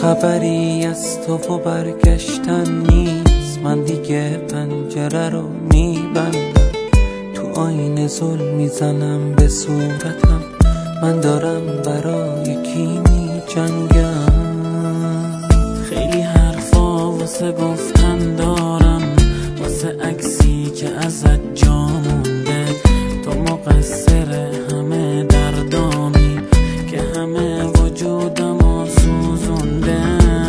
خبری از تو و برگشتن نیست، من دیگه پنجره رو میبندم، تو آینه زل میزنم به صورتم، من دارم برای کی میجنگم. خیلی حرفا واسه گفتن دارم، واسه عکسی که ازت جا مونده، تو مقصر همه دردامی که همه وجودمو سوزونده.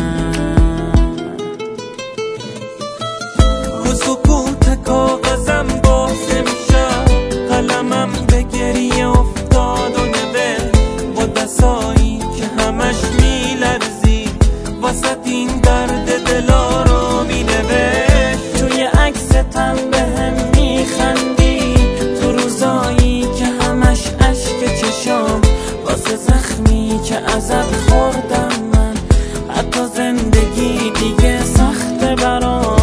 رو سکوت کاغذم بازه میشم، قلمم به گریه افتاد و نوشت با دستایی که همش میلرزی، واسه این درد دلا رو مینوشت. توی عکستم به هم میخندی، تو روزایی که همش عشق چشام، واسه زخمی که ازت خوردم من، حتی زندگی دیگه سخته برام.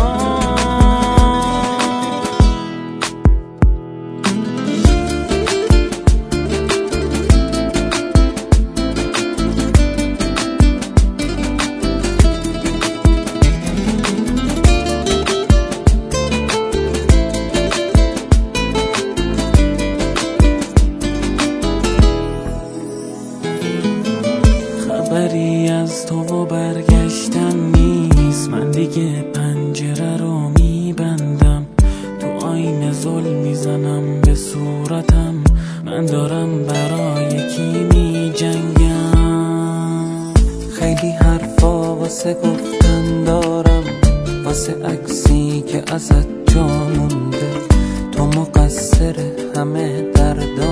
خبری از تو و برگشتن نیست، من دیگه پنجره رو میبندم، تو آینه زل میزنم به صورتم، من دارم برای کی میجنگم. خیلی حرفا واسه گفتن دارم، واسه عکسی که ازت جا مونده، تو مقصر همه دردم